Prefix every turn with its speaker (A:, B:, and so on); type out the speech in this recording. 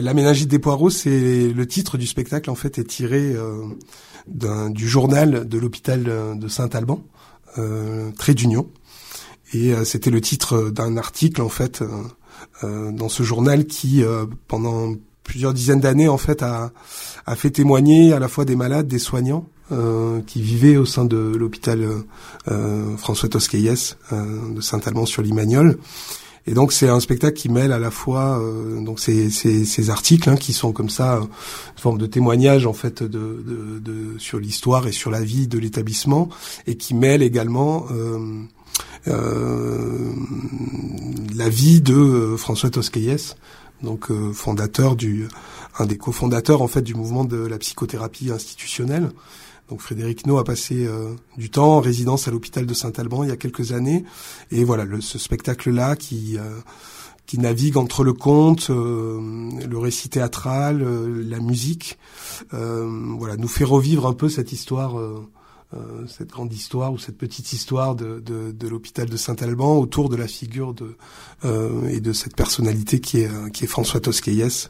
A: La méningite des poireaux, c'est le titre du spectacle, en fait, est tiré du journal de l'hôpital de Saint-Alban, Trait d'Union. Et c'était le titre d'un article, en fait, dans ce journal qui, pendant plusieurs dizaines d'années, en fait, a fait témoigner à la fois des malades, des soignants, qui vivaient au sein de l'hôpital François Tosquelles de Saint-Alban-sur-Limagnole. Et donc c'est un spectacle qui mêle à la fois donc ces articles qui sont comme ça une forme de témoignage en fait de sur l'histoire et sur la vie de l'établissement, et qui mêle également la vie de François Tosquelles, donc fondateur un des cofondateurs en fait du mouvement de la psychothérapie institutionnelle. Donc Frédéric Naud a passé du temps en résidence à l'hôpital de Saint-Alban il y a quelques années, et voilà ce spectacle-là qui navigue entre le conte, le récit théâtral, la musique, nous fait revivre un peu cette histoire, cette grande histoire ou cette petite histoire de l'hôpital de Saint-Alban autour de la figure et de cette personnalité qui est François Tosquelles.